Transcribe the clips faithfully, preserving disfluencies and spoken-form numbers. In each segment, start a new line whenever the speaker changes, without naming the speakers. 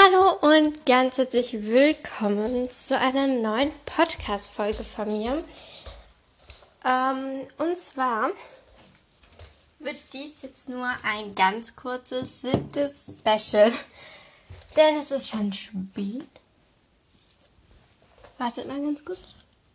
Hallo und ganz herzlich willkommen zu einer neuen Podcast-Folge von mir. Ähm, und zwar wird dies jetzt nur ein ganz kurzes siebtes Special, denn es ist schon spät. Wartet mal ganz kurz.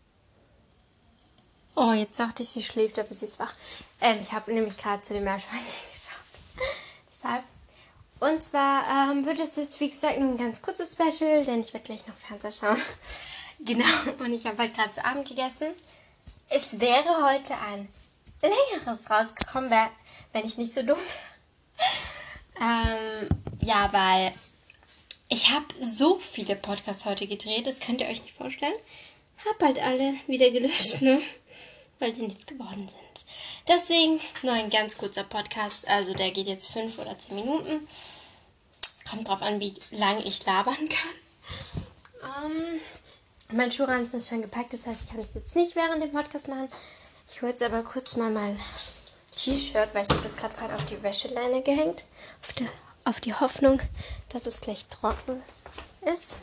Oh, jetzt dachte ich, sie schläft, aber sie ist wach. Ähm, ich habe nämlich gerade zu dem Meerschweinchen geschaut. Deshalb. Und zwar ähm, wird es jetzt, wie gesagt, nur ein ganz kurzes Special, denn ich werde gleich noch Fernseher schauen. Genau, und ich habe halt gerade zu Abend gegessen. Es wäre heute ein längeres rausgekommen, wär, wenn ich nicht so dumm wäre. ähm, ja, weil ich habe so viele Podcasts heute gedreht, das könnt ihr euch nicht vorstellen. Hab halt alle wieder gelöscht, ne? Weil die nichts geworden sind. Deswegen nur ein ganz kurzer Podcast, also der geht jetzt fünf oder zehn Minuten. Kommt drauf an, wie lange ich labern kann. Ähm, mein Schuhranzen ist schon gepackt, das heißt, ich kann es jetzt nicht während dem Podcast machen. Ich hole jetzt aber kurz mal mein T-Shirt, weil ich habe das gerade halt auf die Wäscheleine gehängt. Auf die, auf die Hoffnung, dass es gleich trocken ist.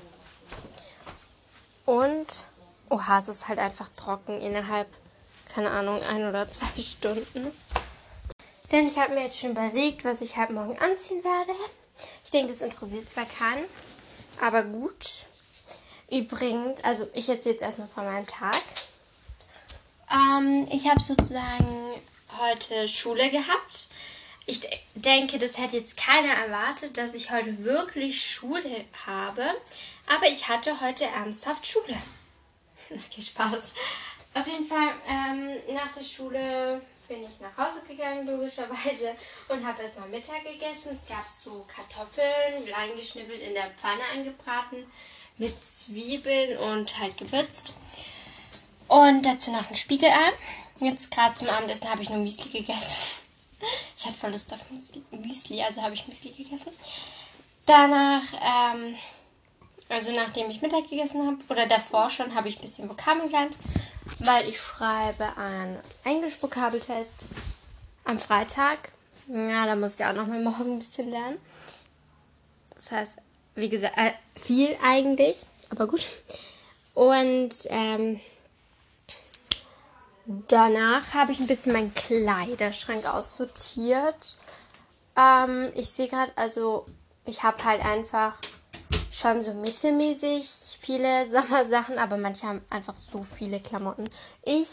Und, oha, es ist halt einfach trocken innerhalb, keine Ahnung, ein oder zwei Stunden. Denn ich habe mir jetzt schon überlegt, was ich halt morgen anziehen werde. Ich denke, das interessiert zwar keinen, aber gut. Übrigens, also ich erzähle jetzt erstmal von meinem Tag. Ähm, ich habe sozusagen heute Schule gehabt. Ich d- denke, das hätte jetzt keiner erwartet, dass ich heute wirklich Schule habe. Aber ich hatte heute ernsthaft Schule. Okay, Spaß. Auf jeden Fall, ähm, nach der Schule bin ich nach Hause gegangen, logischerweise, und habe erstmal Mittag gegessen. Es gab so Kartoffeln, klein geschnippelt in der Pfanne angebraten, mit Zwiebeln und halt gewürzt. Und dazu noch ein Spiegelei. Jetzt gerade zum Abendessen habe ich nur Müsli gegessen. Ich hatte voll Lust auf Müsli, also habe ich Müsli gegessen. Danach, ähm, also nachdem ich Mittag gegessen habe, oder davor schon, habe ich ein bisschen Vokabeln gelernt, weil ich schreibe einen Englisch-Vokabeltest am Freitag. Ja, da muss ich auch noch mal morgen ein bisschen lernen. Das heißt, wie gesagt, äh, viel eigentlich, aber gut. Und ähm, danach habe ich ein bisschen meinen Kleiderschrank aussortiert. Ähm, ich sehe gerade, also ich habe halt einfach schon so mittelmäßig viele Sommersachen, aber manche haben einfach so viele Klamotten. Ich,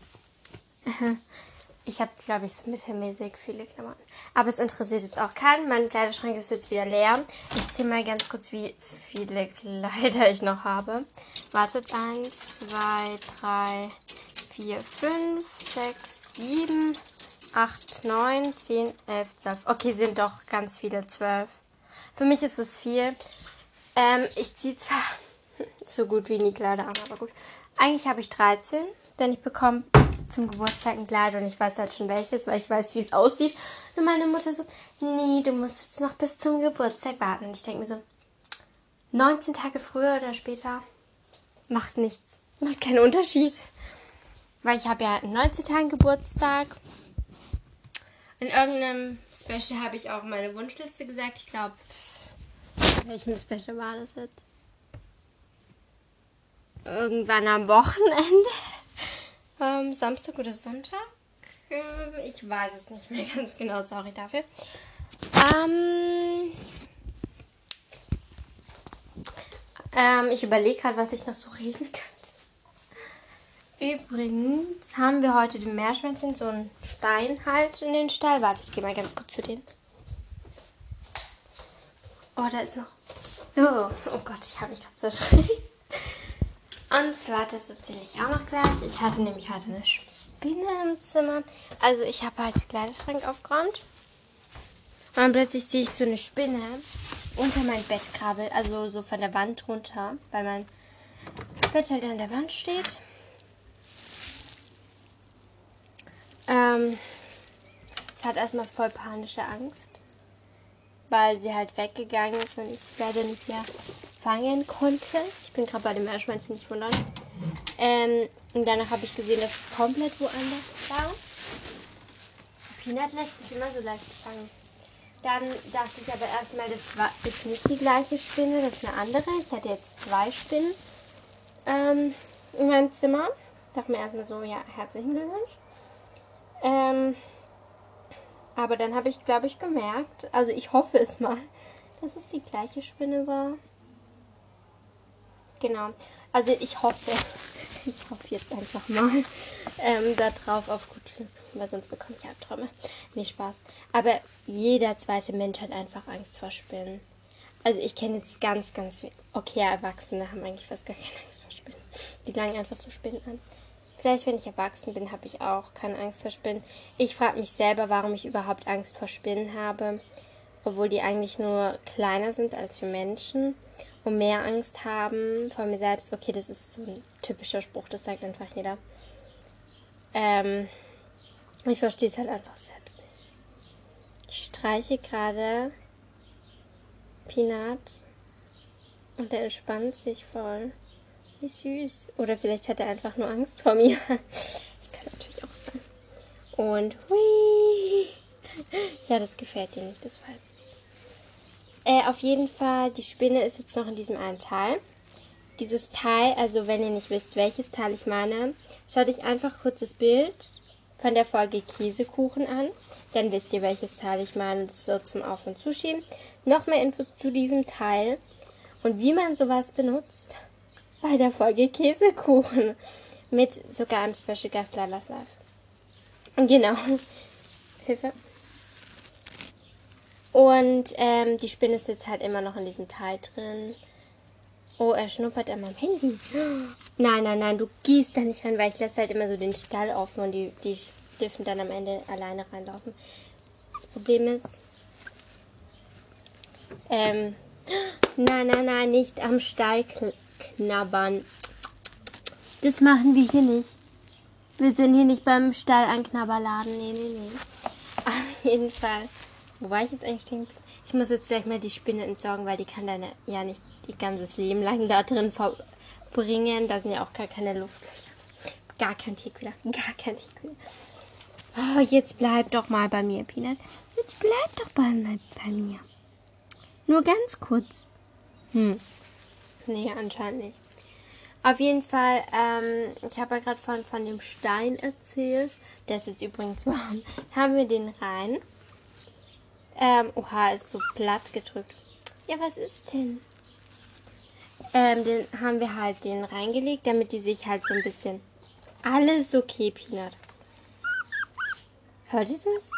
ich habe, glaube ich, so mittelmäßig viele Klamotten. Aber es interessiert jetzt auch keinen. Mein Kleiderschrank ist jetzt wieder leer. Ich zähle mal ganz kurz, wie viele Kleider ich noch habe. Wartet, eins, zwei, drei, vier, fünf, sechs, sieben, acht, neun, zehn, elf, zwölf. Okay, sind doch ganz viele, zwölf. Für mich ist es viel. Ähm, ich ziehe zwar so gut wie nie Kleider an, aber gut. Eigentlich habe ich dreizehn, denn ich bekomme zum Geburtstag ein Kleid und ich weiß halt schon welches, weil ich weiß, wie es aussieht. Und meine Mutter so, nee, du musst jetzt noch bis zum Geburtstag warten. Und ich denke mir so, neunzehn Tage früher oder später macht nichts. Macht keinen Unterschied. Weil ich habe ja in neunzehn Tagen Geburtstag. In irgendeinem Special habe ich auch meine Wunschliste gesagt. Ich glaube, welchen Special war das jetzt? Irgendwann am Wochenende. ähm, Samstag oder Sonntag? Ähm, ich weiß es nicht mehr ganz genau. Sorry dafür. Ähm, ähm, ich überlege gerade, was ich noch so reden könnte. Übrigens haben wir heute dem Meerschweinchen so einen Stein halt in den Stall. Warte, ich gehe mal ganz kurz zu dem. Oh, da ist noch... Oh, oh Gott, ich habe mich gerade zerschreckt. Und zwar, das erzähle ich auch noch gleich. Ich hatte nämlich heute eine Spinne im Zimmer. Also ich habe halt den Kleiderschrank aufgeräumt. Und dann plötzlich sehe ich so eine Spinne unter mein Bett krabbeln. Also so von der Wand runter. Weil mein Bett halt an der Wand steht. Ähm, ich hatte erstmal voll panische Angst. Weil sie halt weggegangen ist und ich sie leider nicht mehr fangen konnte. Ich bin gerade bei dem Meerschweinchen, nicht wundern. Ähm, und danach habe ich gesehen, dass es komplett woanders war. Peanut lässt sich immer so leicht fangen. Dann dachte ich aber erstmal, das war, ist nicht die gleiche Spinne, das ist eine andere. Ich hatte jetzt zwei Spinnen ähm, in meinem Zimmer. Ich sag mir erstmal so, ja, herzlichen Glückwunsch. Ähm, aber dann habe ich, glaube ich, gemerkt, also ich hoffe es mal, dass es die gleiche Spinne war. Genau, also ich hoffe, ich hoffe jetzt einfach mal ähm, da drauf auf gut Glück, weil sonst bekomme ich Albträume. Nee, Spaß. Aber jeder zweite Mensch hat einfach Angst vor Spinnen. Also ich kenne jetzt ganz, ganz viel. Okay, Erwachsene haben eigentlich fast gar keine Angst vor Spinnen. Die langen einfach so Spinnen an. Vielleicht, wenn ich erwachsen bin, habe ich auch keine Angst vor Spinnen. Ich frage mich selber, warum ich überhaupt Angst vor Spinnen habe. Obwohl die eigentlich nur kleiner sind als wir Menschen. Und mehr Angst haben vor mir selbst. Okay, das ist so ein typischer Spruch, das sagt einfach jeder. Ähm, ich verstehe es halt einfach selbst nicht. Ich streiche gerade Peanut und er entspannt sich voll. Wie süß. Oder vielleicht hat er einfach nur Angst vor mir. Das kann natürlich auch sein. Und hui. Ja, das gefällt dir nicht, das weiß ich. Äh, auf jeden Fall, die Spinne ist jetzt noch in diesem einen Teil. Dieses Teil, also wenn ihr nicht wisst, welches Teil ich meine, schaut euch einfach kurz das Bild von der Folge Käsekuchen an. Dann wisst ihr, welches Teil ich meine. Das ist so zum Auf- und Zuschieben. Noch mehr Infos zu diesem Teil und wie man sowas benutzt bei der Folge Käsekuchen. Mit sogar einem Special Gast Lalas Live. Und genau. Hilfe. Und ähm, die Spinne ist jetzt halt immer noch in diesem Teil drin. Oh, er schnuppert an meinem Handy. Nein, nein, nein, du gehst da nicht rein, weil ich lasse halt immer so den Stall offen und die, die dürfen dann am Ende alleine reinlaufen. Das Problem ist, ähm, nein, nein, nein, nicht am Stall knabbern. Das machen wir hier nicht. Wir sind hier nicht beim Stall anknabberladen. Nee, nee, nee. Auf jeden Fall. Wo war ich jetzt eigentlich stehen? Ich muss jetzt gleich mal die Spinne entsorgen, weil die kann dann ja nicht ihr ganzes Leben lang da drin verbringen. Da sind ja auch gar keine Luftlöcher. Gar kein Tierköder. Gar kein Tierköder. Oh, jetzt bleib doch mal bei mir, Peanut. Jetzt bleib doch bei, bei mir. Nur ganz kurz. Hm. Nee, anscheinend nicht. Auf jeden Fall, ähm, ich habe ja gerade von, von dem Stein erzählt. Der ist jetzt übrigens warm. Haben wir den rein. Ähm, oha, ist so platt gedrückt. Ja, was ist denn? Ähm, den haben wir halt den reingelegt, damit die sich halt so ein bisschen... Alles okay, Peanut. Hört ihr das?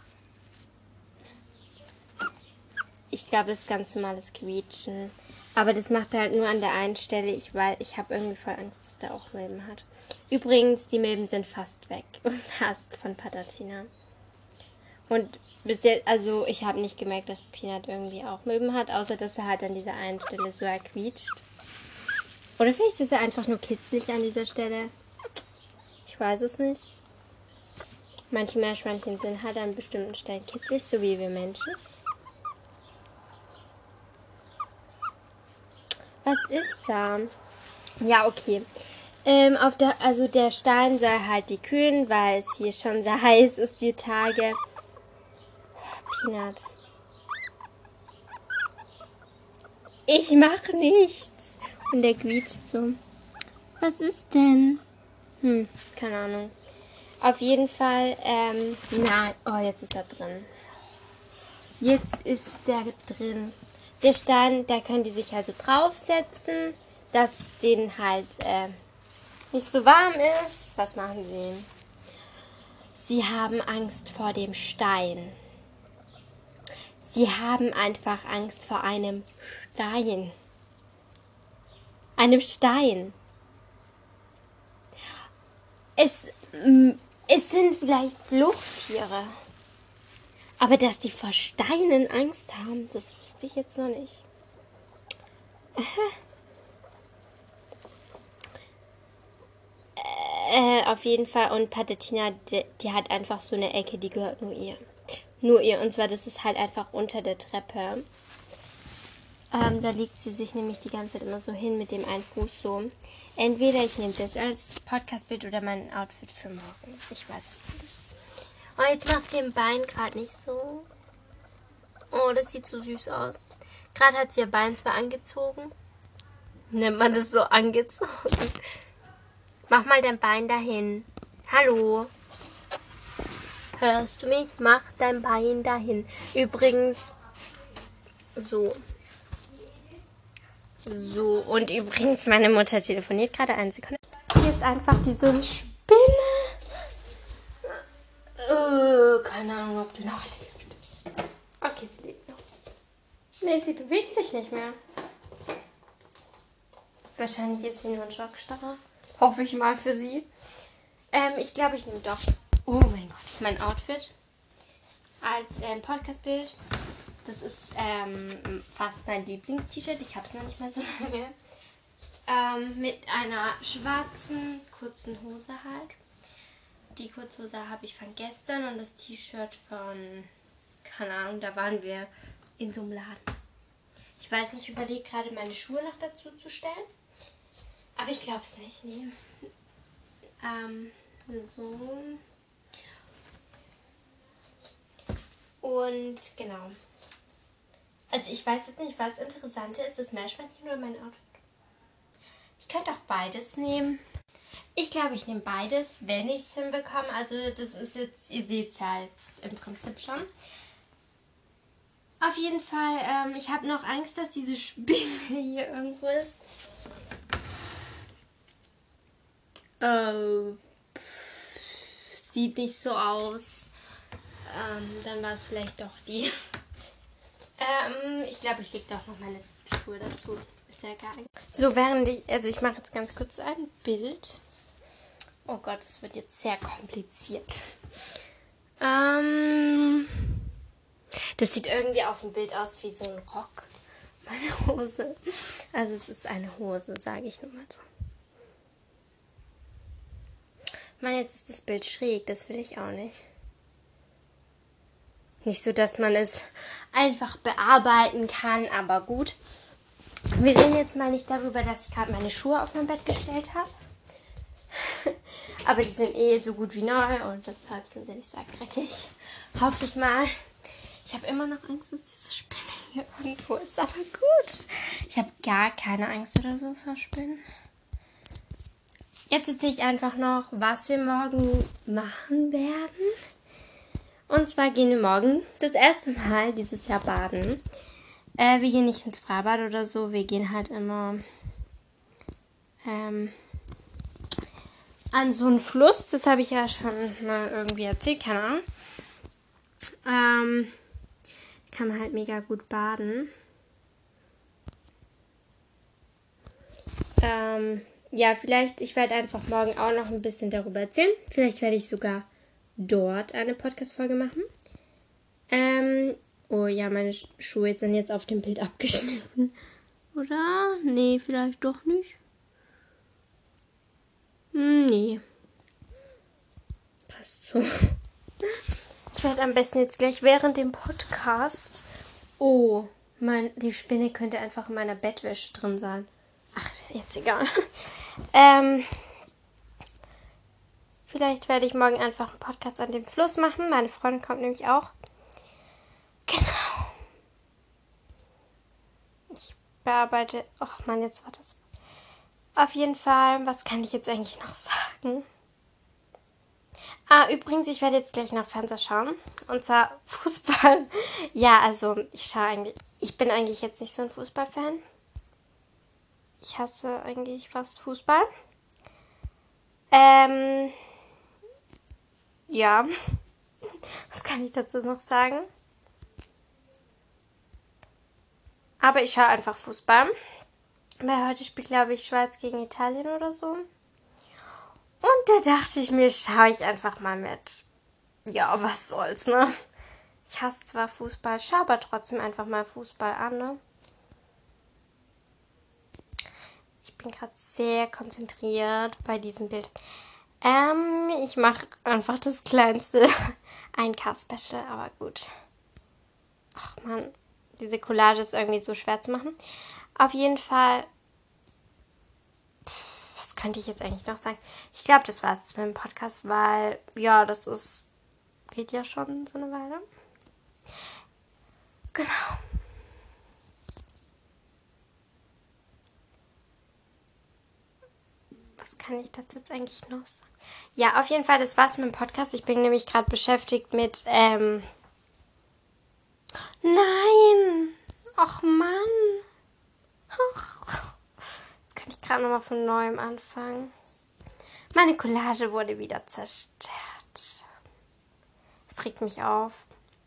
Ich glaube, das ist ganz normales Quietschen. Aber das macht er halt nur an der einen Stelle. Ich weiß, ich habe irgendwie voll Angst, dass der auch Milben hat. Übrigens, die Milben sind fast weg. Fast von Patatina. Und bis jetzt, also ich habe nicht gemerkt, dass Peanut irgendwie auch Milben hat, außer dass er halt an dieser einen Stelle so erquietscht. Oder vielleicht ist er einfach nur kitzlig an dieser Stelle. Ich weiß es nicht. Manche Meerschweinchen sind halt an bestimmten Stellen kitzlig, so wie wir Menschen. Was ist da? Ja, okay. Ähm, auf der, also der Stein soll halt die kühlen, weil es hier schon sehr heiß ist, die Tage. Oh, Peanut. Ich mach nichts. Und der quietscht so. Was ist denn? Hm, keine Ahnung. Auf jeden Fall, ähm, nein. Oh, jetzt ist er drin. Jetzt ist der drin. Der Stein, da können die sich also draufsetzen, dass denen halt äh, nicht so warm ist. Was machen sie? Sie haben Angst vor dem Stein. Sie haben einfach Angst vor einem Stein. Einem Stein. Es, es sind vielleicht Lufttiere. Aber dass die vor Steinen Angst haben, das wusste ich jetzt noch nicht. Äh, auf jeden Fall. Und Patatina, die, die hat einfach so eine Ecke, die gehört nur ihr. Nur ihr. Und zwar, das ist halt einfach unter der Treppe. Ähm, da legt sie sich nämlich die ganze Zeit immer so hin mit dem einen Fuß so. Entweder ich nehme das als Podcastbild oder mein Outfit für morgen. Ich weiß es nicht. Oh, jetzt macht sie im Bein gerade nicht so. Oh, das sieht so süß aus. Gerade hat sie ihr Bein zwar angezogen. Nennt man das so angezogen? Mach mal dein Bein dahin. Hallo. Hörst du mich? Mach dein Bein dahin. Übrigens, so. So, und übrigens, meine Mutter telefoniert gerade. Eine Sekunde. Hier ist einfach diese Spinne. Äh, keine Ahnung, ob die noch lebt. Okay, sie lebt noch. Nee, sie bewegt sich nicht mehr. Wahrscheinlich ist sie nur ein Schockstarrer. Hoffe ich mal für sie. Ähm, ich glaube, ich nehme doch. Oh mein Gott, mein Outfit als ähm, Podcast-Bild. Das ist ähm, fast mein Lieblings-T-Shirt. Ich habe es noch nicht mal so lange. Ähm, mit einer schwarzen, kurzen Hose halt. Die Kurzhose habe ich von gestern und das T-Shirt von, keine Ahnung, da waren wir in so einem Laden. Ich weiß nicht, ich überlege gerade meine Schuhe noch dazu zu stellen. Aber ich glaube es nicht, nee. Ähm, so. Und genau. Also ich weiß jetzt nicht, was interessanter ist, das Meerschweinchen oder mein Outfit. Ich könnte auch beides nehmen. Ich glaube, ich nehme beides, wenn ich es hinbekomme. Also das ist jetzt, ihr seht es ja jetzt im Prinzip schon. Auf jeden Fall, ähm, ich habe noch Angst, dass diese Spinne hier irgendwo ist. Äh, sieht nicht so aus. Ähm, dann war es vielleicht doch die. ähm, ich glaube, ich lege doch noch meine Schuhe dazu. Ist ja geil. So, während ich, also ich mache jetzt ganz kurz ein Bild. Oh Gott, das wird jetzt sehr kompliziert. Ähm, das sieht irgendwie auf dem Bild aus wie so ein Rock. Meine Hose. Also es ist eine Hose, sage ich nur mal so. Ich meine, jetzt ist das Bild schräg, das will ich auch nicht. Nicht so, dass man es einfach bearbeiten kann, aber gut. Wir reden jetzt mal nicht darüber, dass ich gerade meine Schuhe auf mein Bett gestellt habe. Aber die sind eh so gut wie neu und deshalb sind sie nicht so dreckig. Hoffe ich mal. Ich habe immer noch Angst, dass diese Spinne hier irgendwo ist, aber gut. Ich habe gar keine Angst oder so vor Spinnen. Jetzt erzähle ich einfach noch, was wir morgen machen werden. Und zwar gehen wir morgen das erste Mal dieses Jahr baden. Äh, wir gehen nicht ins Freibad oder so. Wir gehen halt immer ähm, an so einen Fluss. Das habe ich ja schon mal irgendwie erzählt, keine Ahnung. Ähm, kann man halt mega gut baden. Ähm, ja, vielleicht, ich werde einfach morgen auch noch ein bisschen darüber erzählen. Vielleicht werde ich sogar dort eine Podcast-Folge machen. Ähm, oh ja, meine Schuhe sind jetzt auf dem Bild abgeschnitten. Oder? Nee, vielleicht doch nicht. Hm, nee. Passt so. Ich werde am besten jetzt gleich während dem Podcast... Oh, mein, die Spinne könnte einfach in meiner Bettwäsche drin sein. Ach, jetzt egal. ähm... Vielleicht werde ich morgen einfach einen Podcast an dem Fluss machen. Meine Freundin kommt nämlich auch. Genau. Ich bearbeite... Och Mann, jetzt war das... Auf jeden Fall, was kann ich jetzt eigentlich noch sagen? Ah, übrigens, ich werde jetzt gleich noch Fernseher schauen. Und zwar Fußball. Ja, also ich schaue eigentlich... Ich bin eigentlich jetzt nicht so ein Fußballfan. Ich hasse eigentlich fast Fußball. Ähm... Ja. Was kann ich dazu noch sagen? Aber ich schaue einfach Fußball. Weil heute spielt, glaube ich, Schweiz gegen Italien oder so. Und da dachte ich mir, schaue ich einfach mal mit. Ja, was soll's, ne? Ich hasse zwar Fußball, schaue aber trotzdem einfach mal Fußball an, ne? Ich bin gerade sehr konzentriert bei diesem Bild. Ähm, ich mache einfach das kleinste ein K-Special, aber gut. Ach man, diese Collage ist irgendwie so schwer zu machen. Auf jeden Fall, pff, was könnte ich jetzt eigentlich noch sagen? Ich glaube, das war es mit dem Podcast, weil, ja, das ist, geht ja schon so eine Weile. Genau. Was kann ich dazu jetzt eigentlich noch sagen? Ja, auf jeden Fall, das war's mit dem Podcast. Ich bin nämlich gerade beschäftigt mit, ähm... Nein! Och Mann! Och. Jetzt kann ich gerade nochmal von neuem anfangen. Meine Collage wurde wieder zerstört. Das regt mich auf.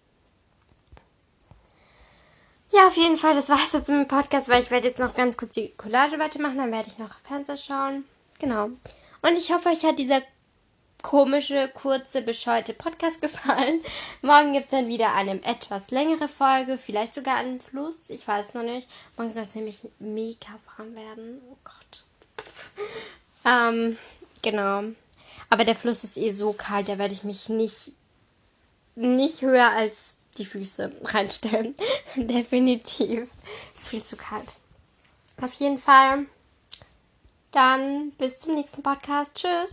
Ja, auf jeden Fall, das war's jetzt mit dem Podcast, weil ich werde jetzt noch ganz kurz die Collage weitermachen, dann werde ich noch Fernseher schauen. Genau. Und ich hoffe, euch hat dieser komische, kurze, bescheuerte Podcast gefallen. Morgen gibt es dann wieder eine etwas längere Folge, vielleicht sogar einen Fluss, ich weiß noch nicht. Morgen soll es nämlich mega warm werden. Oh Gott. ähm, genau. Aber der Fluss ist eh so kalt, da werde ich mich nicht, nicht höher als die Füße reinstellen. Definitiv. Ist viel zu kalt. Auf jeden Fall. Dann bis zum nächsten Podcast. Tschüss.